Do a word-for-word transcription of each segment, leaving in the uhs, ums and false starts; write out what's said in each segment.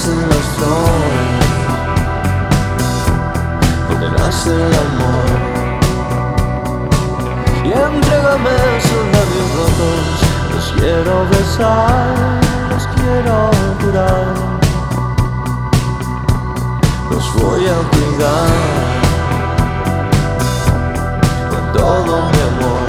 nacen las flores, donde nace el amor. Y entrégame esos labios rotos, los quiero besar, los quiero curar, los voy a cuidar con todo mi amor.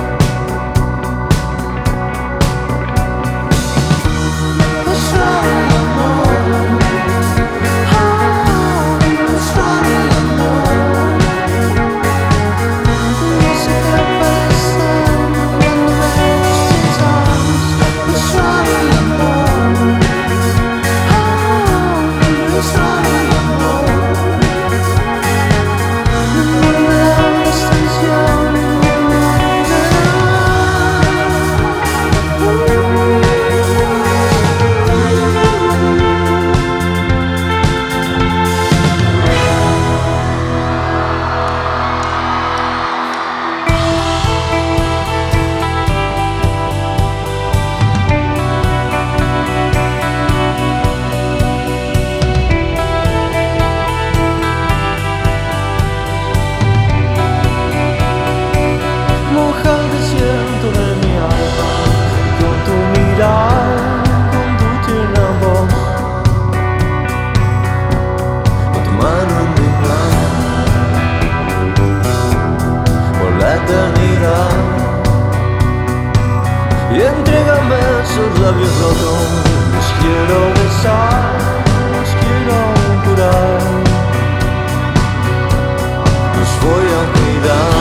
Con tu tierna voz, con tu mano en mi mano, por la eternidad. Y entrégame esos labios rotos, los quiero besar, los quiero curar, los voy a cuidar.